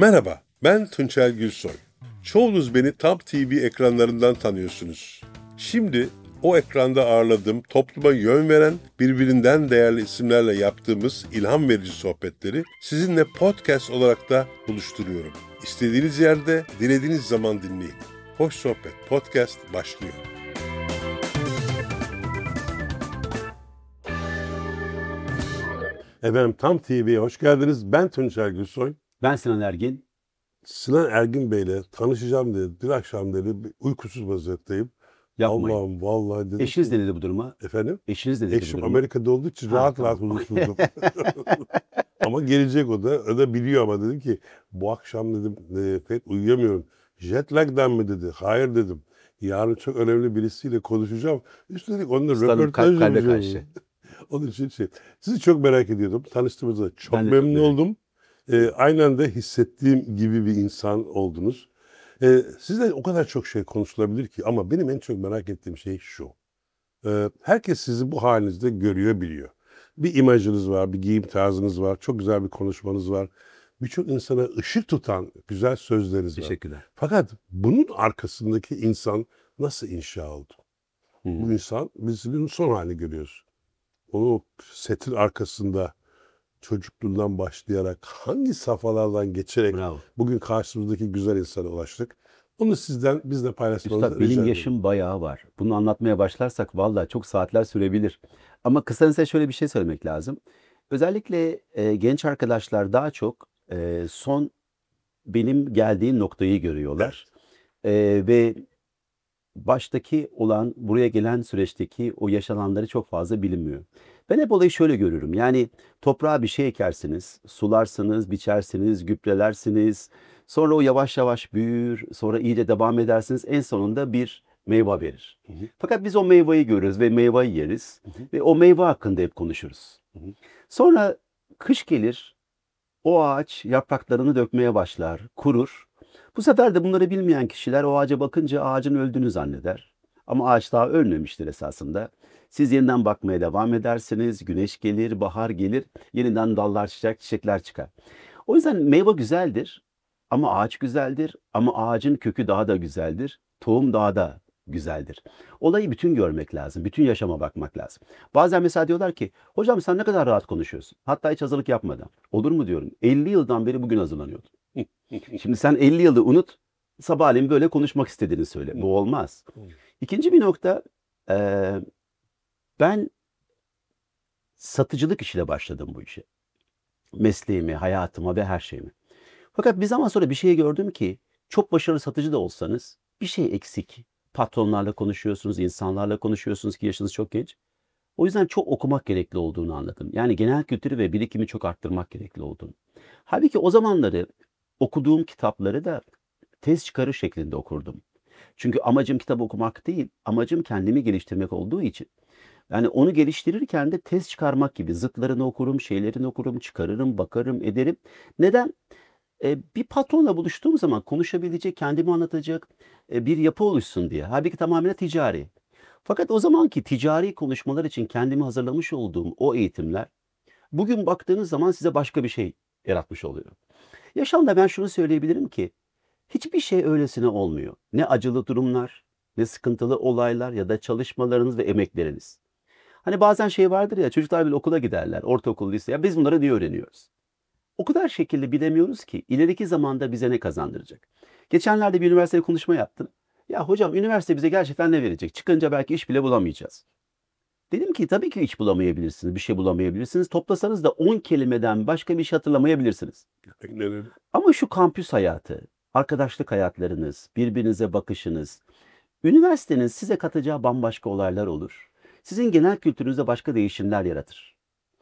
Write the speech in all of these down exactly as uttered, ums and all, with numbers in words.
Merhaba, ben Tunçer Gülsoy. Çoğunuz beni Tam T V ekranlarından tanıyorsunuz. Şimdi o ekranda ağırladığım, topluma yön veren, birbirinden değerli isimlerle yaptığımız ilham verici sohbetleri sizinle podcast olarak da buluşturuyorum. İstediğiniz yerde, dilediğiniz zaman dinleyin. Hoş Sohbet Podcast başlıyor. Efendim Tam T V'ye hoş geldiniz. Ben Tunçer Gülsoy. Ben Sinan Ergin. Sinan Ergin Bey'le tanışacağım dedi. Dün akşam dedi bir uykusuz vaziyetteyim. Yapmayın. Allah'ım vallahi dedim. Eşiniz ne dedi bu duruma? Efendim? Eşiniz ne dedi bu Eşim duruma? Amerika'da olduğu için Ha, rahat tamam. rahat huzursuzum. Ama gelecek o da. O da biliyor ama dedim ki bu akşam dedim e, pek uyuyamıyorum. Jet lag'dan mı dedi. Hayır dedim. Yarın çok önemli birisiyle konuşacağım. Üstelik onunla Üstadım, röportaj kalp kalbe yapacağım. karşı. Onun için şey. Sizi çok merak ediyordum. Tanıştığımızda çok Ben de çok memnun merak oldum. E, aynen de hissettiğim gibi bir insan oldunuz. E, sizle o kadar çok şey konuşulabilir ki ama benim en çok merak ettiğim şey şu. E, herkes sizi bu halinizde görüyor, biliyor. Bir imajınız var, bir giyim tarzınız var, çok güzel bir konuşmanız var. Birçok insana ışık tutan güzel sözleriniz var. Teşekkürler. Fakat bunun arkasındaki insan nasıl inşa oldu? Hı. Bu insan, biz bunun son halini görüyoruz. Onu setin arkasında çocukluğundan başlayarak hangi safhalardan geçerek Bravo. bugün karşımızdaki güzel insana ulaştık. Onu sizden bizle paylaşmanızı Üstad rica benim ediyorum. yaşım bayağı var. Bunu anlatmaya başlarsak vallahi çok saatler sürebilir. Ama kısaca şöyle bir şey söylemek lazım. Özellikle e, genç arkadaşlar daha çok e, son benim geldiğim noktayı görüyorlar. E, ve baştaki olan, buraya gelen süreçteki o yaşananları çok fazla bilinmiyor. Ben hep olayı şöyle görürüm. Yani toprağa bir şey ekersiniz, sularsınız, biçersiniz, gübrelersiniz. Sonra o yavaş yavaş büyür, sonra iyice devam edersiniz. En sonunda bir meyve verir. Hı hı. Fakat biz o meyveyi görürüz ve meyveyi yeriz. Hı hı. Ve o meyve hakkında hep konuşuruz. Hı hı. Sonra kış gelir, o ağaç yapraklarını dökmeye başlar, kurur. Bu sefer de bunları bilmeyen kişiler o ağaca bakınca ağacın öldüğünü zanneder. Ama ağaç daha ölmemiştir esasında. Siz yeniden bakmaya devam edersiniz. Güneş gelir, bahar gelir. Yeniden dallar çiçek, çiçekler çıkar. O yüzden meyve güzeldir. Ama ağaç güzeldir. Ama ağacın kökü daha da güzeldir. Tohum daha da güzeldir. Olayı bütün görmek lazım. Bütün yaşama bakmak lazım. Bazen mesela diyorlar ki, hocam sen ne kadar rahat konuşuyorsun. Hatta hiç hazırlık yapmadan. Olur mu diyorum. elli yıldan beri bugün hazırlanıyordum. Şimdi sen elli yılı unut, sabahleyin böyle konuşmak istediğini söyle. Bu olmaz. İkinci bir nokta, eee, ben satıcılık işiyle başladım bu işe. Mesleğime, hayatıma ve her şeyime. Fakat bir zaman sonra bir şey gördüm ki, çok başarılı satıcı da olsanız bir şey eksik. Patronlarla konuşuyorsunuz, insanlarla konuşuyorsunuz ki yaşınız çok genç. O yüzden çok okumak gerekli olduğunu anladım. Yani genel kültürü ve birikimi çok arttırmak gerekli olduğunu. Halbuki o zamanları okuduğum kitapları da tez çıkarır şeklinde okurdum. Çünkü amacım kitap okumak değil, amacım kendimi geliştirmek olduğu için. Yani onu geliştirirken de tez çıkarmak gibi zıtlarını okurum, şeylerini okurum, çıkarırım, bakarım, ederim. Neden? E, bir patronla buluştuğum zaman konuşabilecek, kendimi anlatacak e, bir yapı oluşsun diye. Halbuki tamamen ticari. Fakat o zamanki ticari konuşmalar için kendimi hazırlamış olduğum o eğitimler bugün baktığınız zaman size başka bir şey yaratmış oluyor. Yaşamda ben şunu söyleyebilirim ki hiçbir şey öylesine olmuyor. Ne acılı durumlar, ne sıkıntılı olaylar ya da çalışmalarınız ve emekleriniz. Hani bazen şey vardır ya, çocuklar bile okula giderler, ortaokul, lise. Ya biz bunları niye öğreniyoruz? O kadar şekilli bilemiyoruz ki ileriki zamanda bize ne kazandıracak? Geçenlerde bir üniversitede konuşma yaptım. Ya hocam üniversite bize gerçekten ne verecek? Çıkınca belki iş bile bulamayacağız. Dedim ki tabii ki iş bulamayabilirsiniz, bir şey bulamayabilirsiniz. Toplasanız da on kelimeden başka bir şey hatırlamayabilirsiniz. Aynen öyle. Ama şu kampüs hayatı, arkadaşlık hayatlarınız, birbirinize bakışınız, üniversitenin size katacağı bambaşka olaylar olur. Sizin genel kültürünüzde başka değişimler yaratır.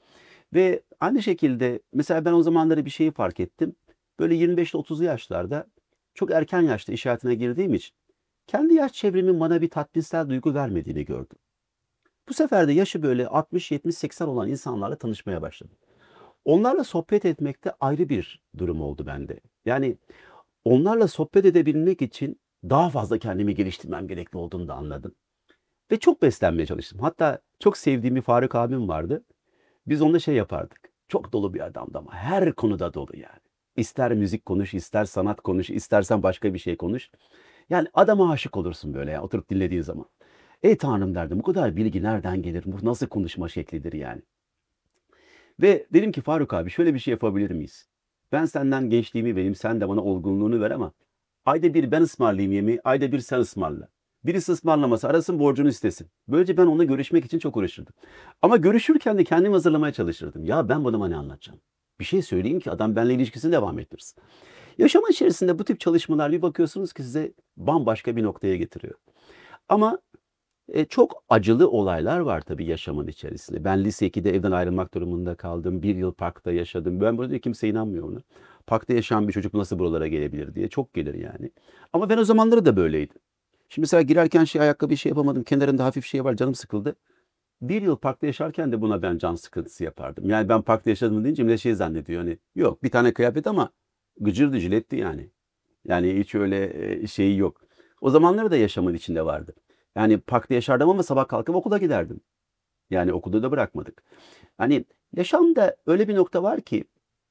Ve aynı şekilde mesela ben o zamanları bir şeyi fark ettim. Böyle yirmi beş ile otuzlu yaşlarda çok erken yaşta iş hayatına girdiğim için kendi yaş çevremin bana bir tatminsel duygu vermediğini gördüm. Bu sefer de yaşı böyle altmış, yetmiş, seksen olan insanlarla tanışmaya başladım. Onlarla sohbet etmekte ayrı bir durum oldu bende. Yani onlarla sohbet edebilmek için daha fazla kendimi geliştirmem gerekli olduğunu da anladım. Ve çok beslenmeye çalıştım. Hatta çok sevdiğim bir Faruk abim vardı. Biz onunla şey yapardık. Çok dolu bir adamdı ama her konuda dolu yani. İster müzik konuş, ister sanat konuş, istersen başka bir şey konuş. Yani adama aşık olursun böyle ya oturup dinlediğin zaman. Ey Tanrım derdim bu kadar bilgi nereden gelir? Bu nasıl konuşma şeklidir yani? Ve dedim ki Faruk abi şöyle bir şey yapabilir miyiz? Ben senden gençliğimi vereyim, sen de bana olgunluğunu ver ama ayda bir ben ısmarlayayım yemeği, ayda bir sen ısmarla. Birisi ısmarlaması arasın borcunu istesin. Böylece ben onunla görüşmek için çok uğraşırdım. Ama görüşürken de kendimi hazırlamaya çalışırdım. Ya ben bu adama ne anlatacağım? Bir şey söyleyeyim ki adam benimle ilişkisini devam ettirsin. Yaşama içerisinde bu tip çalışmalar bir bakıyorsunuz ki size bambaşka bir noktaya getiriyor. Ama e, çok acılı olaylar var tabii yaşamın içerisinde. Ben lise ikide evden ayrılmak durumunda kaldım. Bir yıl parkta yaşadım. Ben burada kimse inanmıyor ona. Parkta yaşayan bir çocuk nasıl buralara gelebilir diye. Çok gelir yani. Ama ben o zamanları da böyleydim. Şimdi mesela girerken şey ayakkabı şey yapamadım. Kenarında hafif şey var canım sıkıldı. Bir yıl parkta yaşarken de buna ben can sıkıntısı yapardım. Yani ben parkta yaşadım deyince millet şey zannediyor. Hani yok bir tane kıyafet ama gıcırdı jiletti yani. Yani hiç öyle e, şeyi yok. O zamanları da yaşamın içinde vardı. Yani parkta yaşardım ama sabah kalkıp okula giderdim. Yani okulda da bırakmadık. Hani yaşamda öyle bir nokta var ki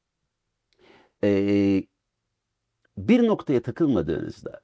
e, bir noktaya takılmadığınızda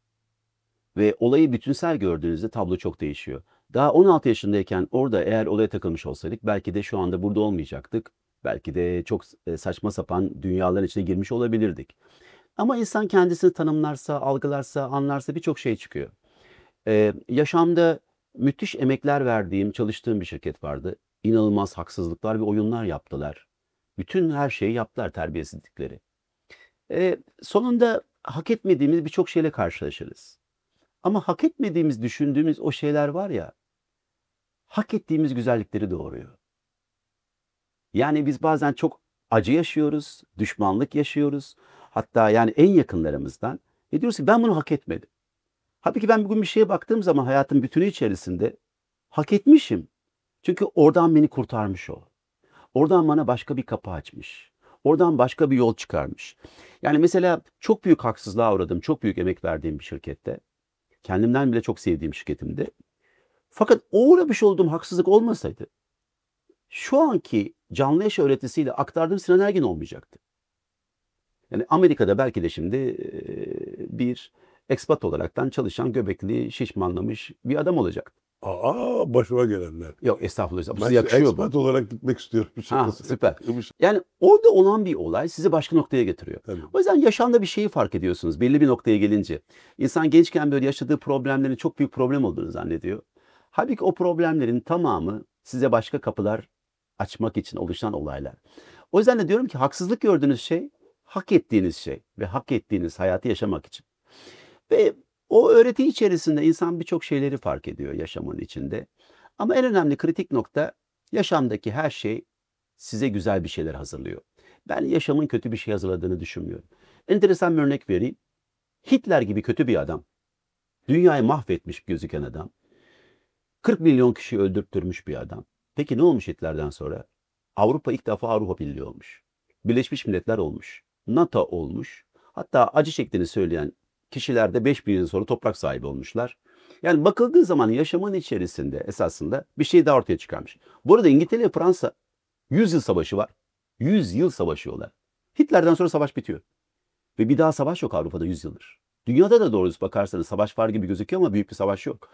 ve olayı bütünsel gördüğünüzde tablo çok değişiyor. Daha on altı yaşındayken orada eğer olaya takılmış olsaydık belki de şu anda burada olmayacaktık. Belki de çok e, saçma sapan dünyaların içine girmiş olabilirdik. Ama insan kendisini tanımlarsa, algılarsa, anlarsa birçok şey çıkıyor. Ee, yaşamda müthiş emekler verdiğim, çalıştığım bir şirket vardı. İnanılmaz haksızlıklar ve oyunlar yaptılar. Bütün her şeyi yaptılar, terbiyesizlikleri. Ee, sonunda hak etmediğimiz birçok şeyle karşılaşırız. Ama hak etmediğimiz, düşündüğümüz o şeyler var ya, hak ettiğimiz güzellikleri doğuruyor. Yani biz bazen çok acı yaşıyoruz, düşmanlık yaşıyoruz. Hatta yani en yakınlarımızdan. E diyoruz ki ben bunu hak etmedim. Halbuki ben bugün bir şeye baktığım zaman hayatın bütünü içerisinde hak etmişim. Çünkü oradan beni kurtarmış o. Oradan bana başka bir kapı açmış. Oradan başka bir yol çıkarmış. Yani mesela çok büyük haksızlığa uğradım. Çok büyük emek verdiğim bir şirkette. Kendimden bile çok sevdiğim şirketimde. Fakat o uğramış olduğum haksızlık olmasaydı şu anki canlı yaşa öğretisiyle aktardığım Sinan Ergin olmayacaktı. Yani Amerika'da belki de şimdi e, bir ekspat olaraktan çalışan göbekli, şişmanlamış bir adam olacak. Aa, başıma gelenler. Yok estağfurullah. Bu Ben size yakışıyor bu. expat olarak gitmek istiyorum. Ha, süper. Yani orada olan bir olay sizi başka noktaya getiriyor. Tabii. O yüzden yaşamda bir şeyi fark ediyorsunuz belli bir noktaya gelince. İnsan gençken böyle yaşadığı problemlerin çok büyük problem olduğunu zannediyor. Halbuki o problemlerin tamamı size başka kapılar açmak için oluşan olaylar. O yüzden de diyorum ki haksızlık gördüğünüz şey hak ettiğiniz şey ve hak ettiğiniz hayatı yaşamak için. Ve o öğreti içerisinde insan birçok şeyleri fark ediyor yaşamın içinde. Ama en önemli kritik nokta yaşamdaki her şey size güzel bir şeyler hazırlıyor. Ben yaşamın kötü bir şey hazırladığını düşünmüyorum. Enteresan bir örnek vereyim. Hitler gibi kötü bir adam, dünyayı mahvetmiş gözüken adam, kırk milyon kişiyi öldürttürmüş bir adam. Peki ne olmuş Hitler'den sonra? Avrupa ilk defa Avrupa Birliği olmuş. Birleşmiş Milletler olmuş. NATO olmuş. Hatta acı çektiğini söyleyen kişiler de beş bin yıl sonra toprak sahibi olmuşlar. Yani bakıldığı zaman yaşamın içerisinde esasında bir şey daha ortaya çıkarmış. Bu arada İngiltere ile Fransa yüz yıl savaşı var. yüz yıl savaşıyorlar. Hitler'den sonra savaş bitiyor. Ve bir daha savaş yok Avrupa'da yüz yıldır. Dünyada da doğrusu bakarsanız savaş var gibi gözüküyor ama büyük bir savaş yok.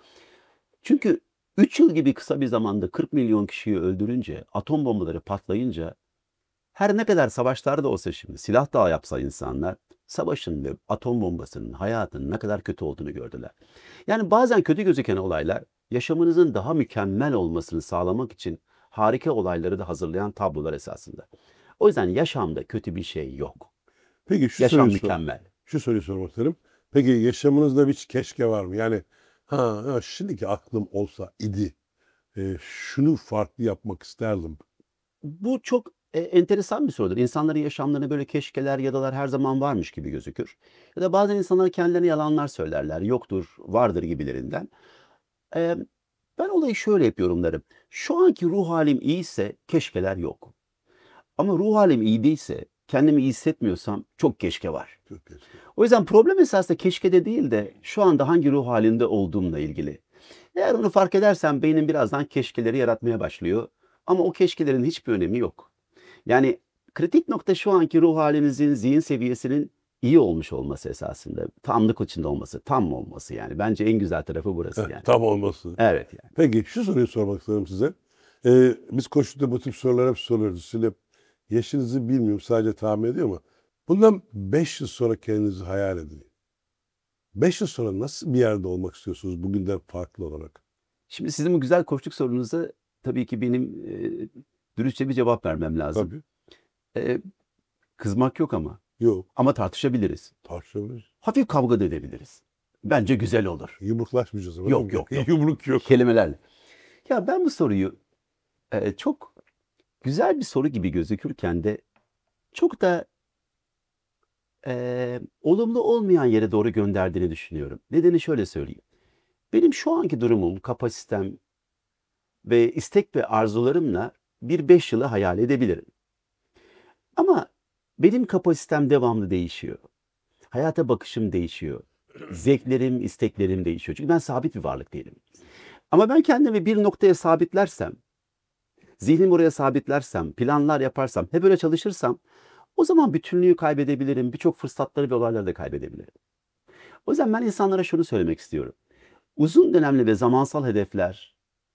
Çünkü üç yıl gibi kısa bir zamanda kırk milyon kişiyi öldürünce, atom bombaları patlayınca her ne kadar savaşlar da olsa şimdi silah dağı yapsa insanlar savaşın ve atom bombasının hayatın ne kadar kötü olduğunu gördüler. Yani bazen kötü gözüken olaylar yaşamınızın daha mükemmel olmasını sağlamak için harika olayları da hazırlayan tablolar esasında. O yüzden yaşamda kötü bir şey yok. Peki şu Yaşam soruyu, mükemmel. şu soruyu sormak isterim. Peki yaşamınızda bir keşke var mı? Yani ha, ha şimdiki aklım olsa idi. E, şunu farklı yapmak isterdim. Bu çok e, enteresan bir sorudur. İnsanların yaşamlarına böyle keşkeler, yadalar her zaman varmış gibi gözükür. Ya da bazen insanlar kendilerine yalanlar söylerler. Yoktur, vardır gibilerinden. E, ben olayı şöyle hep yorumlarım. Şu anki ruh halim iyiyse keşkeler yok. Ama ruh halim iyi değilse, kendimi iyi hissetmiyorsam çok keşke var. Çok keşke. O yüzden problem esasında keşkede değil de şu anda hangi ruh halinde olduğumla ilgili. Eğer onu fark edersem beynim birazdan keşkeleri yaratmaya başlıyor. Ama o keşkelerin hiçbir önemi yok. Yani kritik nokta şu anki ruh halinizin, zihin seviyesinin iyi olmuş olması esasında. Tamlık içinde olması, tam olması yani. Bence en güzel tarafı burası Heh, yani. tam olması. Evet yani. Peki şu soruyu sormak istiyorum size. Ee, biz koşulda bu tip sorular hep soruyoruz. Siz hep yaşınızı bilmiyorum, sadece tahmin ediyor ama bundan beş yıl sonra kendinizi hayal edin. beş yıl sonra nasıl bir yerde olmak istiyorsunuz bugünden farklı olarak? Şimdi sizin bu güzel koçluk sorunuza tabii ki benim e, dürüstçe bir cevap vermem lazım. Tabii. E, kızmak yok ama. Yok. Ama tartışabiliriz. Tartışabiliriz. Hafif kavga da edebiliriz. Bence güzel olur. Yumruklaşmayacağız ama. Yok yok yok. Yumruk yok. Kelimelerle. Ya ben bu soruyu e, çok güzel bir soru gibi gözükürken de çok da e, olumlu olmayan yere doğru gönderdiğini düşünüyorum. Nedeni şöyle söyleyeyim. Benim şu anki durumum, kapasitem ve istek ve arzularımla bir beş yılı hayal edebilirim. Ama benim kapasitem devamlı değişiyor. Hayata bakışım değişiyor. Zevklerim, isteklerim değişiyor. Çünkü ben sabit bir varlık değilim. Ama ben kendimi bir noktaya sabitlersem, zihnimi oraya sabitlersem, planlar yaparsam, hep böyle çalışırsam o zaman bütünlüğü kaybedebilirim. Birçok fırsatları ve olayları da kaybedebilirim. O yüzden ben insanlara şunu söylemek istiyorum. Uzun dönemli ve zamansal hedefler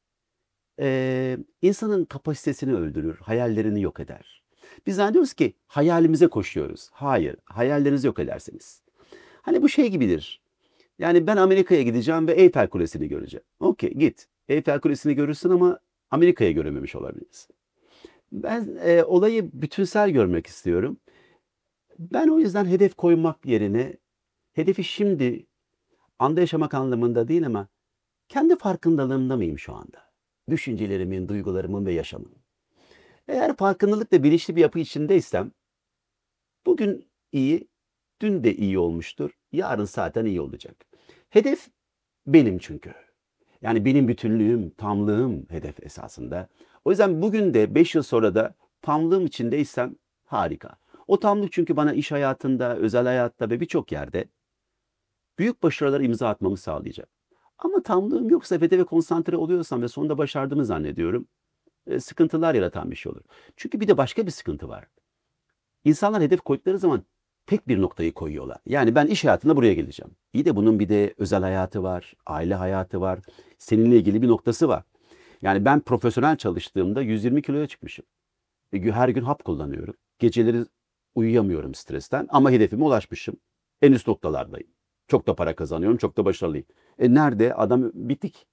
e, insanın kapasitesini öldürür, hayallerini yok eder. Biz zannediyoruz ki hayalimize koşuyoruz. Hayır, hayallerinizi yok edersiniz. Hani bu şey gibidir. Yani ben Amerika'ya gideceğim ve Eyfel Kulesi'ni göreceğim. Okey, git. Eyfel Kulesi'ni görürsün ama Amerika'ya görememiş olabilirsin. Ben e, olayı bütünsel görmek istiyorum. Ben o yüzden hedef koymak yerine hedefi şimdi anda yaşamak anlamında değil ama kendi farkındalığımda mıyım şu anda? Düşüncelerimin, duygularımın ve yaşamım. Eğer farkındalık ve bilinçli bir yapı içindeysem bugün iyi, dün de iyi olmuştur. Yarın zaten iyi olacak. Hedef benim çünkü. Yani benim bütünlüğüm, tamlığım hedef esasında. O yüzden bugün de beş yıl sonra da tamlığım içindeysem harika. O tamlık çünkü bana iş hayatında, özel hayatta ve birçok yerde büyük başarılara imza atmamı sağlayacak. Ama tamlığım yoksa hedefe konsantre oluyorsam ve sonunda başardığımı zannediyorum, e, sıkıntılar yaratan bir şey olur. Çünkü bir de başka bir sıkıntı var. İnsanlar hedef koydukları zaman tek bir noktayı koyuyorlar. Yani ben iş hayatında buraya geleceğim. İyi de bunun bir de özel hayatı var, aile hayatı var, seninle ilgili bir noktası var. Yani ben profesyonel çalıştığımda yüz yirmi kiloya çıkmışım. E, Her gün hap kullanıyorum. Geceleri uyuyamıyorum stresten ama hedefime ulaşmışım. En üst noktalardayım. Çok da para kazanıyorum, çok da başarılıyım. E nerede? Adam bitik.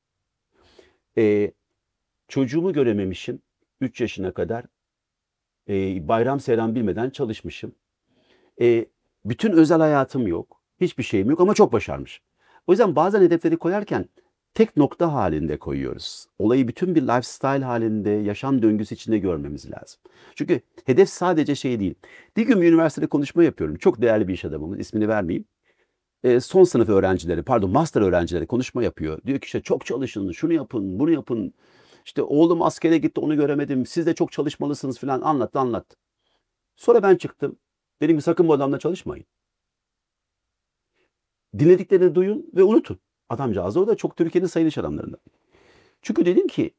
E, çocuğumu görememişim üç yaşına kadar. E, bayram seyran bilmeden çalışmışım. E, bütün özel hayatım yok. Hiçbir şeyim yok ama çok başarmışım. O yüzden bazen hedefleri koyarken tek nokta halinde koyuyoruz. Olayı bütün bir lifestyle halinde, yaşam döngüsü içinde görmemiz lazım. Çünkü hedef sadece şey değil. Bir gün bir üniversitede konuşma yapıyorum. Çok değerli bir iş adamımın, ismini vermeyeyim. E, son sınıf öğrencileri, pardon master öğrencileri konuşma yapıyor. Diyor ki işte çok çalışın, şunu yapın, bunu yapın. İşte oğlum askere gitti onu göremedim. Siz de çok çalışmalısınız falan anlattı anlattı. Sonra ben çıktım. Dedim ki sakın bu adamla çalışmayın. Dinlediklerini duyun ve unutun. Adamcağız o da çok Türkiye'nin sayılı iş adamlarından. Çünkü dedim ki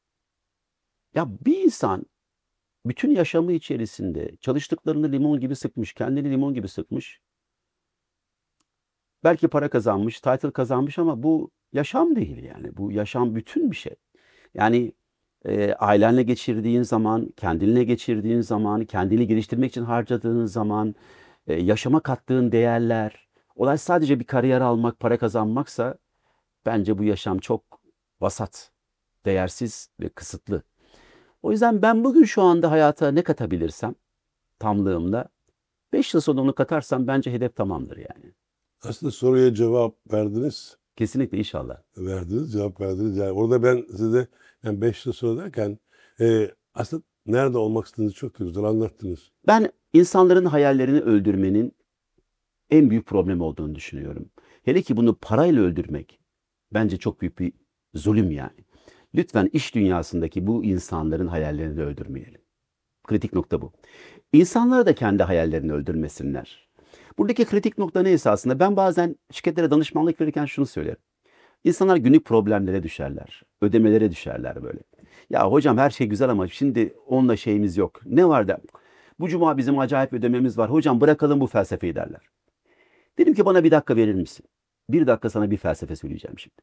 ya bir insan bütün yaşamı içerisinde çalıştıklarını limon gibi sıkmış, kendini limon gibi sıkmış. Belki para kazanmış, title kazanmış ama bu yaşam değil yani. Bu yaşam bütün bir şey. Yani e, ailenle geçirdiğin zaman, kendinle geçirdiğin zaman, kendini geliştirmek için harcadığın zaman, e, yaşama kattığın değerler, olay sadece bir kariyer almak, para kazanmaksa bence bu yaşam çok vasat, değersiz ve kısıtlı. O yüzden ben bugün şu anda hayata ne katabilirsem tamlığımla beş yıl sonra onu katarsam bence hedef tamamdır yani. Aslında soruya cevap verdiniz. Kesinlikle inşallah. Verdiniz, cevap verdiniz. Yani orada ben size yani beş yıl sonra derken e, aslında nerede olmak istediğinizi çok da güzel anlattınız. Ben insanların hayallerini öldürmenin en büyük problem olduğunu düşünüyorum. Hele ki bunu parayla öldürmek bence çok büyük bir zulüm yani. Lütfen iş dünyasındaki bu insanların hayallerini öldürmeyelim. Kritik nokta bu. İnsanlar da kendi hayallerini öldürmesinler. Buradaki kritik nokta ne esasında? Ben bazen şirketlere danışmanlık verirken şunu söylerim. İnsanlar günlük problemlere düşerler. Ödemelere düşerler böyle. Ya hocam her şey güzel ama şimdi onunla şeyimiz yok. Ne var da? Bu cuma bizim acayip ödememiz var. Hocam bırakalım bu felsefeyi derler. Dedim ki bana bir dakika verir misin? Bir dakika sana bir felsefe söyleyeceğim şimdi.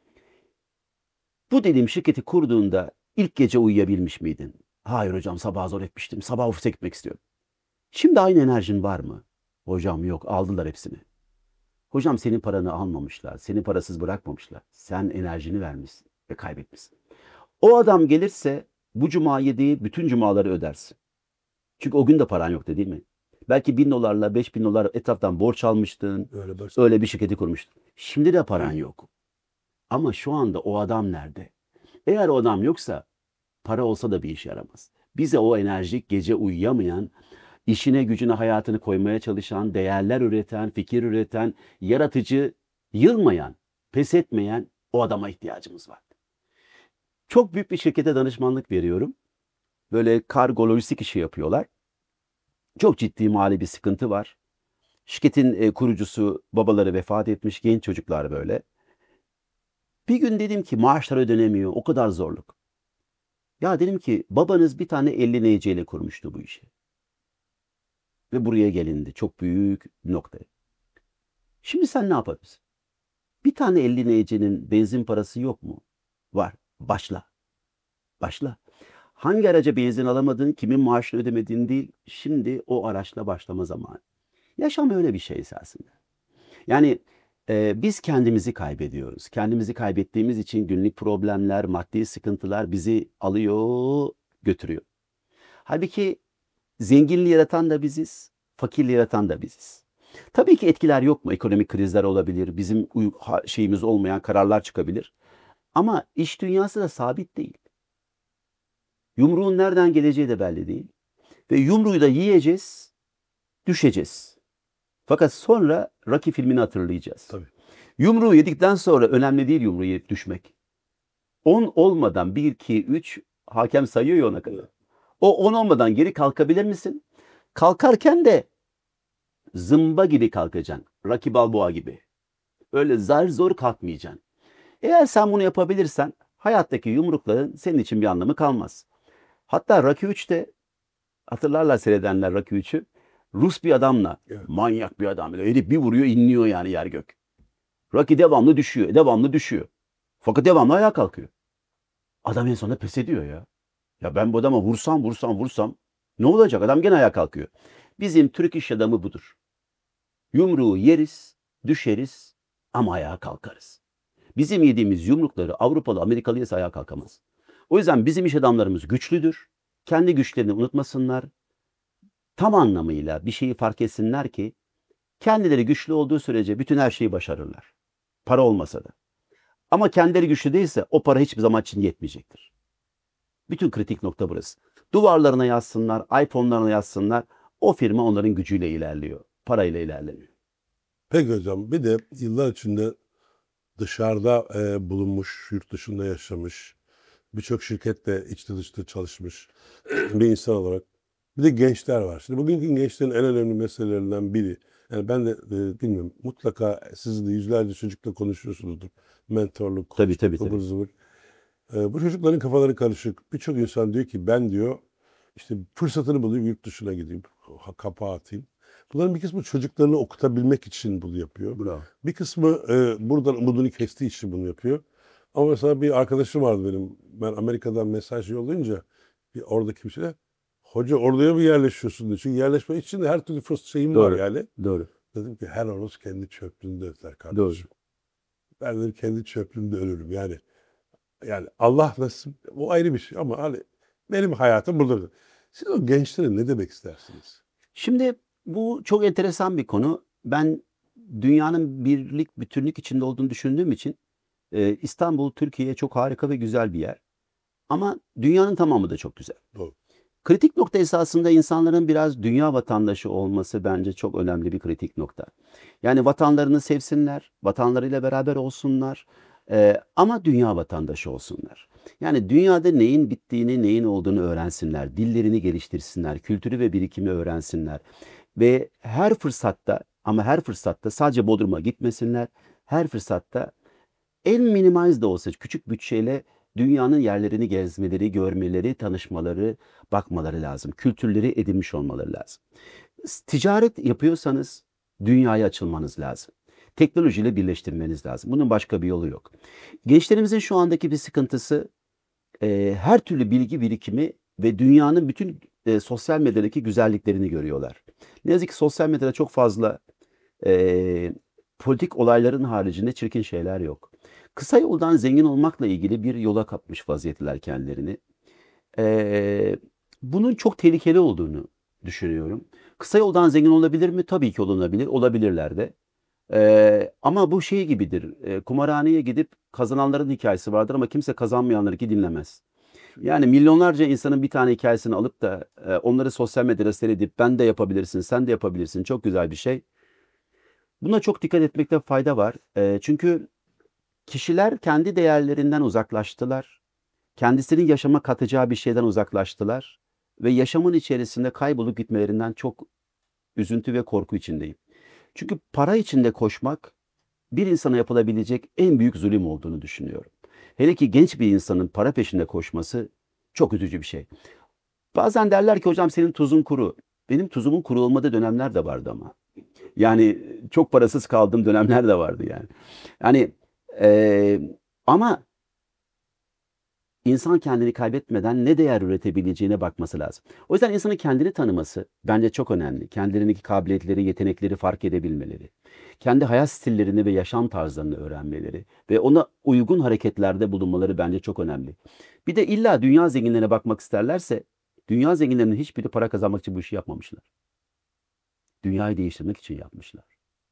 Bu dediğim şirketi kurduğunda ilk gece uyuyabilmiş miydin? Hayır hocam, sabah zor etmiştim. Sabah ofise gitmek istiyorum. Şimdi aynı enerjin var mı? Hocam yok, aldılar hepsini. Hocam senin paranı almamışlar. Seni parasız bırakmamışlar. Sen enerjini vermişsin ve kaybetmişsin. O adam gelirse bu cuma yediği bütün cumaları ödersin. Çünkü o gün de paran yoktu değil mi? Belki bin dolarla beş bin dolar etraftan borç almıştın. Öyle baş- Öyle bir şirketi kurmuştun. Şimdi de paran yok. Ama şu anda o adam nerede? Eğer o adam yoksa para olsa da bir işe yaramaz. Bize o enerjik, gece uyuyamayan, işine gücüne hayatını koymaya çalışan, değerler üreten, fikir üreten, yaratıcı, yılmayan, pes etmeyen o adama ihtiyacımız var. Çok büyük bir şirkete danışmanlık veriyorum. Böyle kargo, lojistik işi yapıyorlar. Çok ciddi mali bir sıkıntı var. Şirketin e, kurucusu, babaları vefat etmiş, genç çocuklar böyle. Bir gün dedim ki maaşlar ödenemiyor, o kadar zorluk. Ya dedim ki babanız bir tane elli N C ile kurmuştu bu işi. Ve buraya gelindi. Çok büyük bir noktaya. Şimdi sen ne yapabilirsin? Bir tane elli N C'nin benzin parası yok mu? Var. Başla. Başla. Hangi araca benzin alamadığın, kimin maaşını ödemediğin değil, şimdi o araçla başlama zamanı. Yaşam öyle bir şey esasında. Yani e, biz kendimizi kaybediyoruz. Kendimizi kaybettiğimiz için günlük problemler, maddi sıkıntılar bizi alıyor, götürüyor. Halbuki zenginliği yaratan da biziz, fakirliği yaratan da biziz. Tabii ki etkiler yok mu? Ekonomik krizler olabilir, bizim şeyimiz olmayan kararlar çıkabilir. Ama iş dünyası da sabit değil. Yumruğun nereden geleceği de belli değil. Ve yumruğu da yiyeceğiz, düşeceğiz. Fakat sonra Rocky filmini hatırlayacağız. Tabii. Yumruğu yedikten sonra önemli değil yumruğu yiyip düşmek. on olmadan bir, iki, üç hakem sayıyor ya ona kadar. O on olmadan geri kalkabilir misin? Kalkarken de zımba gibi kalkacaksın. Rocky Balboa gibi. Öyle zar zor kalkmayacaksın. Eğer sen bunu yapabilirsen hayattaki yumrukların senin için bir anlamı kalmaz. Hatta Rocky üçte hatırlarlar seyredenler Rocky üçü. Rus bir adamla, Evet. manyak bir adam. Böyle herif bir vuruyor, inliyor yani yer gök. Rocky devamlı düşüyor, devamlı düşüyor. Fakat devamlı ayağa kalkıyor. Adam en sonunda pes ediyor ya. Ya ben bu adama vursam vursam vursam ne olacak? Adam gene ayağa kalkıyor. Bizim Türk iş adamı budur. Yumruğu yeriz, düşeriz ama ayağa kalkarız. Bizim yediğimiz yumrukları Avrupalı, Amerikalı yese ayağa kalkamaz. O yüzden bizim iş adamlarımız güçlüdür. Kendi güçlerini unutmasınlar. Tam anlamıyla bir şeyi fark etsinler ki kendileri güçlü olduğu sürece bütün her şeyi başarırlar. Para olmasa da. Ama kendileri güçlü değilse o para hiçbir zaman için yetmeyecektir. Bütün kritik nokta burası. Duvarlarına yazsınlar, iPhone'larına yazsınlar. O firma onların gücüyle ilerliyor. Parayla ilerlemiyor. Peki hocam, bir de yıllar içinde dışarıda e, bulunmuş, yurt dışında yaşamış, birçok şirkette içli dışlı çalışmış bir insan olarak bir de gençler var. Şimdi bugünkü gençlerin en önemli meselelerinden biri, yani ben de e, bilmiyorum, mutlaka siz de yüzlerce çocukla konuşuyorsunuzdur. Mentorluk, Tabii, işte tabii, ıvır tabii. zıvır. E, bu çocukların kafaları karışık. Birçok insan diyor ki ben diyor işte fırsatını bulayım yurt dışına gideyim, ha- kapağı atayım. Bunların bir kısmı çocuklarını okutabilmek için bunu yapıyor. Bravo. Bir kısmı e, buradan umudunu kestiği için bunu yapıyor. Ama mesela bir arkadaşım vardı benim. Ben Amerika'dan mesaj yollayınca bir oradaki bir şeyler. Hoca oraya mı yerleşiyorsun diyor. Çünkü yerleşme için de her türlü fırsat şeyim var Doğru. yani. Doğru. Dedim ki her horoz kendi çöplüğünde öter kardeşim. Doğru. Ben dedim kendi çöplüğümde ölürüm yani. Yani Allah nasip, o ayrı bir şey ama hani benim hayatım burada. Siz o gençlere ne demek istersiniz? Şimdi bu çok enteresan bir konu. Ben dünyanın birlik, bütünlük içinde olduğunu düşündüğüm için e, İstanbul, Türkiye çok harika ve güzel bir yer. Ama dünyanın tamamı da çok güzel. Doğru. Kritik nokta esasında insanların biraz dünya vatandaşı olması bence çok önemli bir kritik nokta. Yani vatanlarını sevsinler, vatanlarıyla beraber olsunlar e, ama dünya vatandaşı olsunlar. Yani dünyada neyin bittiğini, neyin olduğunu öğrensinler, dillerini geliştirsinler, kültürü ve birikimi öğrensinler. Ve her fırsatta ama her fırsatta sadece Bodrum'a gitmesinler, her fırsatta en minimize de olsa küçük bütçeyle dünyanın yerlerini gezmeleri, görmeleri, tanışmaları, bakmaları lazım. Kültürleri edinmiş olmaları lazım. Ticaret yapıyorsanız dünyaya açılmanız lazım. Teknolojiyle birleştirmeniz lazım. Bunun başka bir yolu yok. Gençlerimizin şu andaki bir sıkıntısı e, her türlü bilgi birikimi ve dünyanın bütün e, sosyal medyadaki güzelliklerini görüyorlar. Ne yazık ki sosyal medyada çok fazla e, politik olayların haricinde çirkin şeyler yok. Kısa yoldan zengin olmakla ilgili bir yola kapmış vaziyetteler kendilerini. E, bunun çok tehlikeli olduğunu düşünüyorum. Kısa yoldan zengin olabilir mi? Tabii ki olunabilir. Olabilirler de. Ee, ama bu şey gibidir. Ee, kumarhaneye gidip kazananların hikayesi vardır ama kimse kazanmayanlarınki dinlemez. Yani milyonlarca insanın bir tane hikayesini alıp da e, onları sosyal medyada seyredip ben de yapabilirsin, sen de yapabilirsin. Çok güzel bir şey. Buna çok dikkat etmekte fayda var. E, çünkü kişiler kendi değerlerinden uzaklaştılar. Kendisinin yaşama katacağı bir şeyden uzaklaştılar. Ve yaşamın içerisinde kaybolup gitmelerinden çok üzüntü ve korku içindeyim. Çünkü para içinde koşmak bir insana yapılabilecek en büyük zulüm olduğunu düşünüyorum. Hele ki genç bir insanın para peşinde koşması çok üzücü bir şey. Bazen derler ki hocam senin tuzun kuru. Benim tuzumun kuru olmadığı dönemler de vardı ama. Yani çok parasız kaldığım dönemler de vardı yani. Yani e, ama İnsan kendini kaybetmeden ne değer üretebileceğine bakması lazım. O yüzden insanın kendini tanıması bence çok önemli. Kendilerindeki kabiliyetleri, yetenekleri fark edebilmeleri. Kendi hayat stillerini ve yaşam tarzlarını öğrenmeleri ve ona uygun hareketlerde bulunmaları bence çok önemli. Bir de illa dünya zenginlerine bakmak isterlerse, dünya zenginlerinin hiçbiri para kazanmak için bu işi yapmamışlar. Dünyayı değiştirmek için yapmışlar.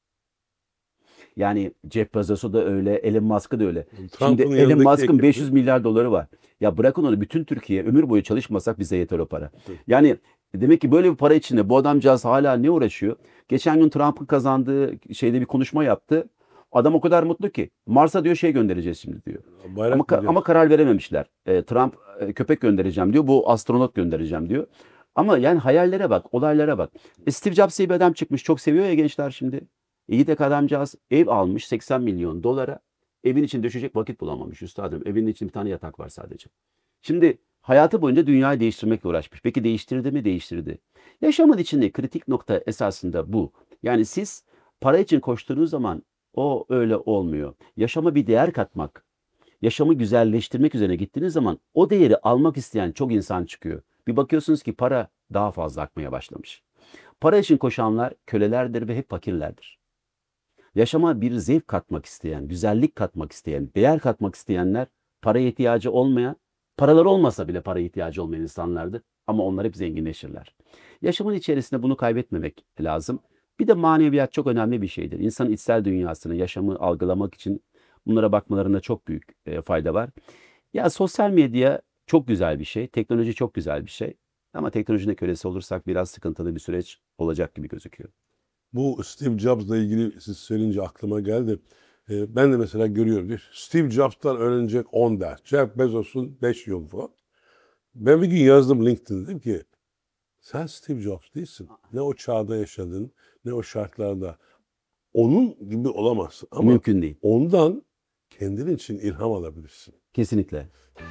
Yani Jeff Bezos'u da öyle, Elon Musk'ı da öyle. Şimdi Trump'ın Elon yanındaki Musk'ın ekibi- beş yüz milyar doları var. Ya bırakın onu, bütün Türkiye ömür boyu çalışmasak bize yeter o para. Yani demek ki böyle bir para içinde bu adamcağız hala ne uğraşıyor? Geçen gün Trump'ın kazandığı şeyde bir konuşma yaptı. Adam o kadar mutlu ki Mars'a diyor şey göndereceğiz şimdi diyor. Bayrak Ama, ka- gidiyor. ama karar verememişler. E, Trump e, köpek göndereceğim diyor. Bu astronot göndereceğim diyor. Ama yani hayallere bak, olaylara bak. E, Steve Jobs diye bir adam çıkmış. Çok seviyor ya gençler şimdi. İyi de adamcağız ev almış seksen milyon dolara. Evin için düşecek vakit bulamamış üstadım. Evinin için bir tane yatak var sadece. Şimdi hayatı boyunca dünyayı değiştirmekle uğraşmış. Peki değiştirdi mi? Değiştirdi. Yaşamın içinde kritik nokta esasında bu. Yani siz para için koştuğunuz zaman o öyle olmuyor. Yaşama bir değer katmak, yaşamı güzelleştirmek üzerine gittiğiniz zaman o değeri almak isteyen çok insan çıkıyor. Bir bakıyorsunuz ki para daha fazla akmaya başlamış. Para için koşanlar kölelerdir ve hep fakirlerdir. Yaşama bir zevk katmak isteyen, güzellik katmak isteyen, değer katmak isteyenler paraya ihtiyacı olmayan, paraları olmasa bile paraya ihtiyacı olmayan insanlardır. Ama onlar hep zenginleşirler. Yaşamın içerisinde bunu kaybetmemek lazım. Bir de maneviyat çok önemli bir şeydir. İnsanın içsel dünyasını, yaşamı algılamak için bunlara bakmalarında çok büyük e, fayda var. Ya sosyal medya çok güzel bir şey, teknoloji çok güzel bir şey. Ama teknolojinin kölesi olursak biraz sıkıntılı bir süreç olacak gibi gözüküyor. Bu Steve Jobs'la ilgili siz söyleyince aklıma geldi. Ee, ben de mesela görüyorum. Steve Jobs'tan öğrenecek on ders. Jeff Bezos'un beş yıl falan. Ben bir gün yazdım LinkedIn'de, dedim ki sen Steve Jobs değilsin. Ne o çağda yaşadın, ne o şartlarda. Onun gibi olamazsın. Ama Mümkün değil. ondan kendin için ilham alabilirsin. Kesinlikle.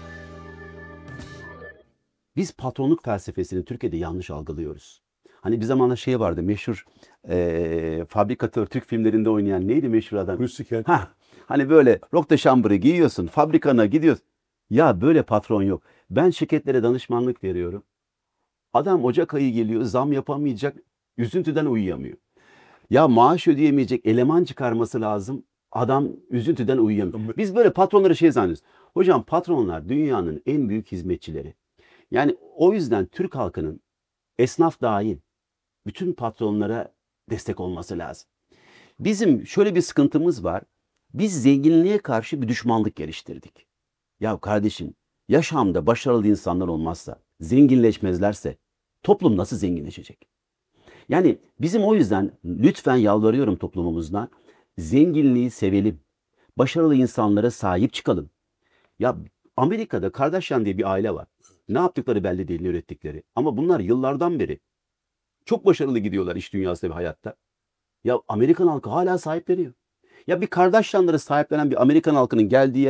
Biz patronluk felsefesini Türkiye'de yanlış algılıyoruz. Hani bir zamanlar şey vardı, meşhur eee fabrikatör Türk filmlerinde oynayan neydi meşhur adam? Hulusi Kent. Ha, hani böyle rok de chamber'ı giyiyorsun, fabrikana gidiyorsun. Ya böyle patron yok. Ben şirketlere danışmanlık veriyorum. Adam Ocak ayı geliyor, zam yapamayacak, üzüntüden uyuyamıyor. Ya maaş ödeyemeyecek, eleman çıkarması lazım. Adam üzüntüden uyuyamıyor. Biz böyle patronları şey zannediyoruz. Hocam patronlar dünyanın en büyük hizmetçileri. Yani o yüzden Türk halkının esnaf dahil bütün patronlara destek olması lazım. Bizim şöyle bir sıkıntımız var. Biz zenginliğe karşı bir düşmanlık geliştirdik. Ya kardeşim, yaşamda başarılı insanlar olmazsa, zenginleşmezlerse toplum nasıl zenginleşecek? Yani bizim o yüzden lütfen yalvarıyorum toplumumuzdan, zenginliği sevelim. Başarılı insanlara sahip çıkalım. Ya Amerika'da Kardashian diye bir aile var. Ne yaptıkları belli değil, ne ürettikleri. Ama bunlar yıllardan beri çok başarılı gidiyorlar iş dünyasında ve hayatta. Ya Amerikan halkı hala sahipleniyor. Ya bir Kardashian'ları sahiplenen bir Amerikan halkının geldiği yere bak.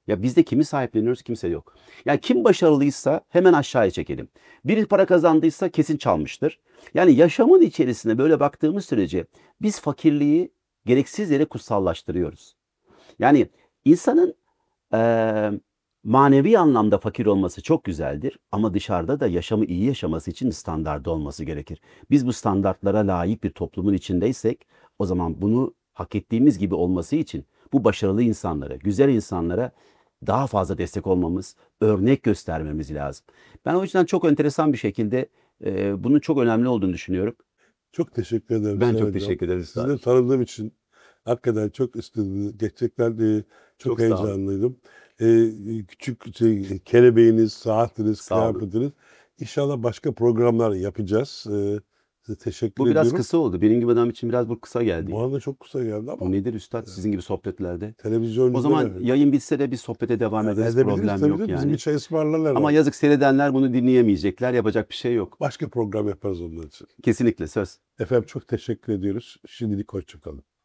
Ya biz de kimi sahipleniyoruz? Kimse yok. Yani kim başarılıysa hemen aşağıya çekelim. Biri para kazandıysa kesin çalmıştır. Yani yaşamın içerisine böyle baktığımız sürece biz fakirliği gereksiz yere kutsallaştırıyoruz. Yani insanın eee, manevi anlamda fakir olması çok güzeldir ama dışarıda da yaşamı iyi yaşaması için standardı olması gerekir. Biz bu standartlara layık bir toplumun içindeysek o zaman bunu hak ettiğimiz gibi olması için bu başarılı insanlara, güzel insanlara daha fazla destek olmamız, örnek göstermemiz lazım. Ben o yüzden çok enteresan bir şekilde eee, bunun çok önemli olduğunu düşünüyorum. Çok teşekkür ederim Ben Sayın çok Hocam. teşekkür ederim. Sizi de tanıdığım için hakikaten çok istedim. Gerçekten e, çok, Çok sağ olun. heyecanlıydım. E, küçük şey, kelebeğiniz, saatiniz, Sağ olun. kıyafetiniz. İnşallah başka programlar yapacağız. E, size teşekkür Bu biraz ediyorum. kısa oldu. Benim gibi adam için biraz bu kısa geldi. Bu arada çok kısa geldi ama Bu nedir üstad sizin gibi sohbetlerde? televizyonculara O zaman yayın bitse de bir sohbete devam ederiz. edebiliriz Problem tabii yok de bizim yani. bir çay ısmarlarlar. Ama yazık seyredenler bunu dinleyemeyecekler. Yapacak bir şey yok. Başka program yaparız onun için. Kesinlikle söz. Efendim çok teşekkür ediyoruz. Şimdilik hoşça kalın.